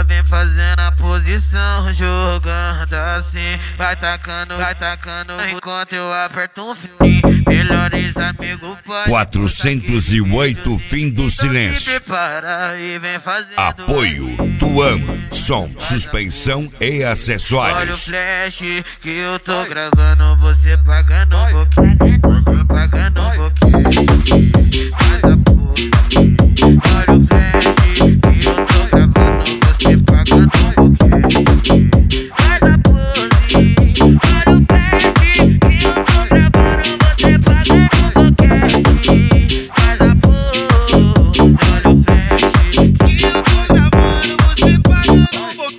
vem fazendo a posição, jogando assim. Vai tacando, enquanto eu aperto um fim. Melhores amigos pode 408 Fim do Silêncio. Prepara e vem fazendo. Apoio Tuan, som, suspensão e Olha o acessórios. flash que eu tô gravando, você pagando um pouquinho, pagando um pouquinho. Faz a pose. Olha o flash que eu tô gravando, você pagando um pouquinho. Faz a pose. Olha o flash que eu tô gravando, você pagando um pouquinho. Faz a pose. Olha o flash que eu tô gravando, você pagando um pouquinho.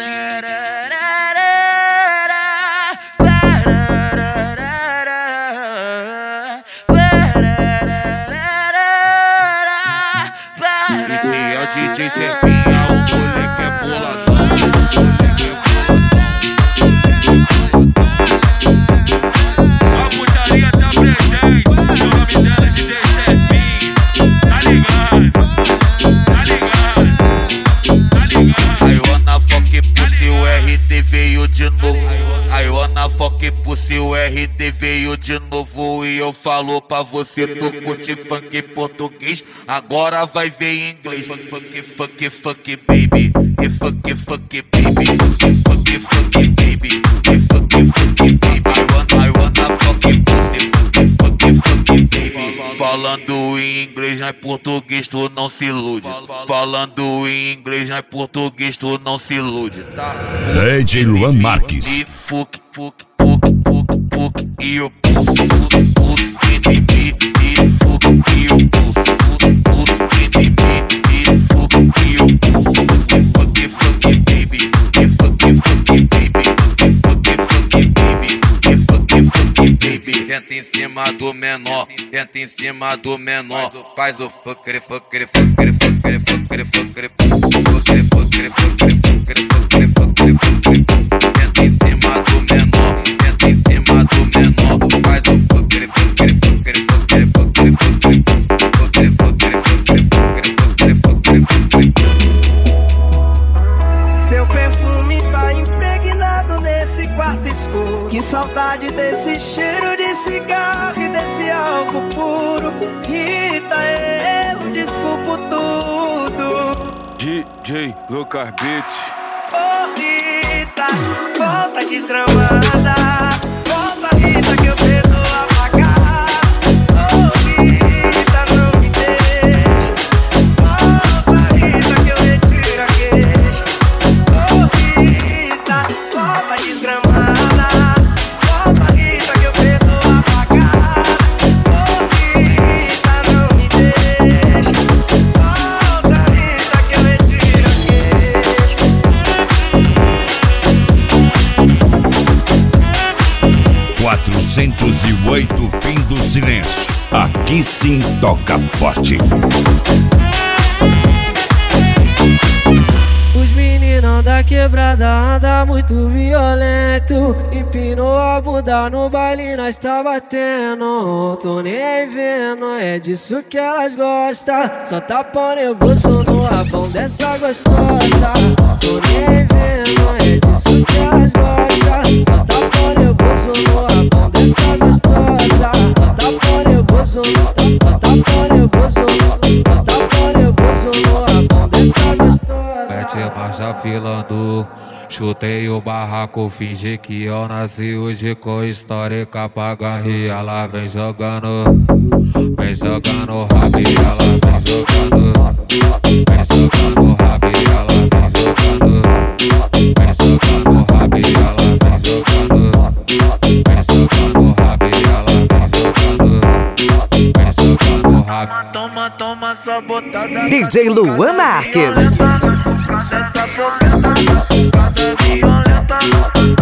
Esse é o DJ Serpinha, o moleque é boladão. A putaria tá presente, o nome dela é DJ Serpinha. Tá ligado? Tá ligado? Tá ligado? Aí o Ana Foque Pussy, o RD veio de novo. Aí o Ana Foque Pussy, o RD veio de novo. E eu falo pra você, tu curte funk português, agora vai ver em inglês. Fuck baby, e fuck baby, e fuck baby, e fuck baby. I wanna fuck pussy, fuck baby. Falando em inglês, não é português, tu não se ilude. Falando em inglês, não é português, tu não se ilude. DJ Luan Marques. E fuck, e o pussy in me, e fuck, e o pussy in me, e fuck, e o pussy, fuck baby, e fuck baby, e fuck baby, e fuck baby. Entra em cima do menor, entra em cima do menor, faz o fucker. Entra em cima do menor, entra em cima do menor, faz o fucker. Seu perfume tá impregnado nesse quarto escuro. Que saudade desse cheiro de cigarro e desse álcool puro. Rita, eu desculpo tudo. DJ Lucas Beats. Oh Rita, volta desgramada. Volta Rita que eu perdoo a pagar. Oh Rita, não me deixa. Volta Rita que eu retiro a queixa. Oh Rita, volta desgramada. Volta Rita que eu perdoo a pagar. Oh Rita, não me deixa. Volta Rita que eu retiro a queixa. 408 Fim do Silêncio. Aqui sim toca forte. Os meninão da quebrada anda muito violento. Empinou a bunda no baile, nós tá batendo. Tô nem vendo, é disso que elas gostam. Só tá pão nervoso no rabão dessa gostosa. Tô nem vendo, é disso que elas gostam. Só tá pão nervoso no rabão dessa gostosa. Só tá pão nervoso, só tá pão nervoso, só tá pão nervoso no rabão dessa gostosa. Mete marcha filando, chutei o barraco, fingi que eu nasci hoje com histórica pra ganhar. Ela vem jogando rabo e ela vem jogando. Vem jogando rabo e ela vem jogando. Vem jogando rabo e ela vem jogando. Vem jogando rabo e ela vem jogando. Vem jogando rabo. Toma sua botada. DJ Luan Marques. Dessa boqueta, violenta.